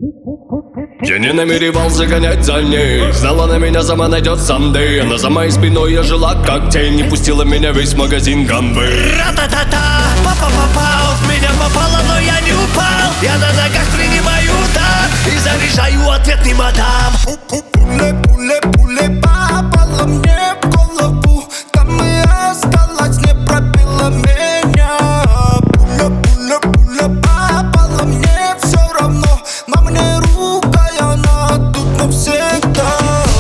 Я не намеревался гонять за ней. Знала, на меня сама найдет someday. Она за моей спиной, я жила как тень. Не пустила меня весь магазин гамбы. Ра-та-та-та, папа попал. В меня попало, но я не упал. Я на ногах принимаю удар и заряжаю ответный мадам. Пуля попала мне в голову. Там и осталась, не пробила меня. Пуля попала мне все равно. На мне рука, и она тут навсегда.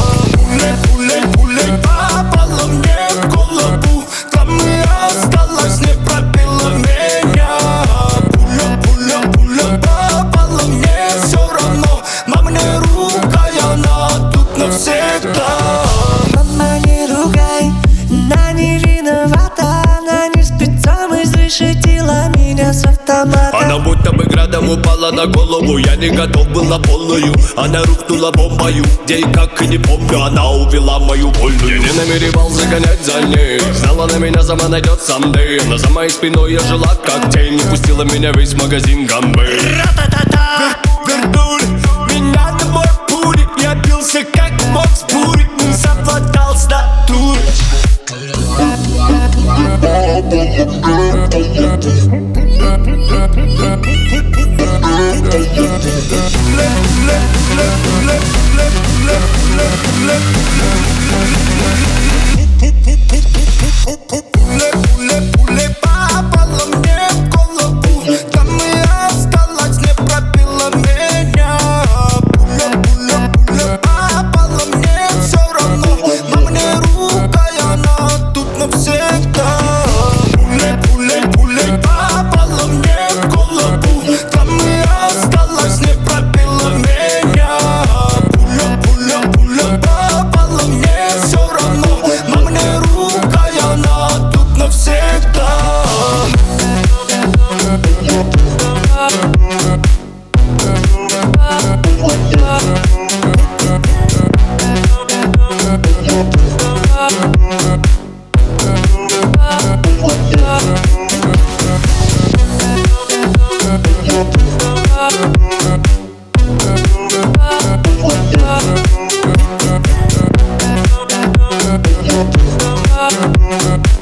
Пуля попала мне в голову. Там и осталась, не пробила меня. Пуля попала мне все равно. На мне рука, и она тут навсегда. Мама, не ругай, она не виновата. Она не специально изрешетила меня с автомата. Она будто бы градом упала на голову. Я не готов была полную. Она рухнула бомбою. Где и как, и не помню. Она увела мою вольную. Я не намеревался гонять за ней. Знала, на меня сама найдет someday. Она за моей спиной, я жила как тень. Не пустила меня весь магазин гамбы. Ра-та-та-та. Вернули меня домой пули. Я бился как мог с бурей. Не совладал с натурой. Пуля попала мне в голову. Там и осталась, не пробила меня. Пуля попала мне все равно. На мне рука, и она тут навсегда. Пуля попала мне в голову. Там и осталась, не пробила меня. Пуля попала мне все равно. На мне рука, и она тут навсегда. Yeah.